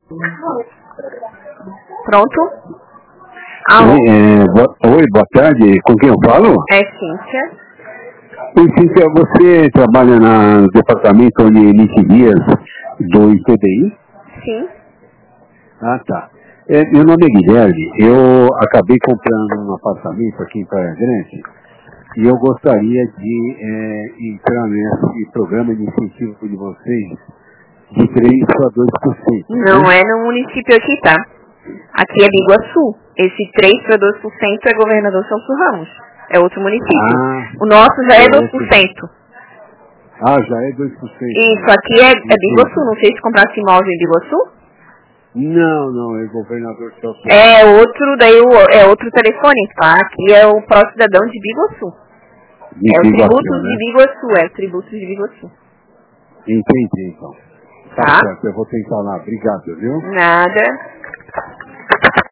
Pronto? Alô? Oi, boa tarde. Com quem eu falo? É Cíntia. Oi, Cíntia, você trabalha no departamento de emite guias do ITBI? Sim. Ah, tá. Meu nome é Guilherme. Eu acabei comprando um apartamento aqui em Praia Grande e eu gostaria de entrar nesse programa de incentivo de vocês de 3 para 2%. Não né? é no município aqui, tá? Aqui é Biguaçu. Esse 3 para 2% é Governador Celso Ramos. É outro município. O nosso já é 2%. Ah, já é 2%. Isso, aqui é Biguaçu. Não sei se comprasse imóvel em Biguaçu. Não, é Governador Celso Ramos. É outro, é outro telefone, tá? Aqui é o pró-cidadão de Biguaçu. É o Tributos de Biguaçu, Entendi, então. Tá Tá? certo, eu vou tentar lá. Obrigado, viu? Nada.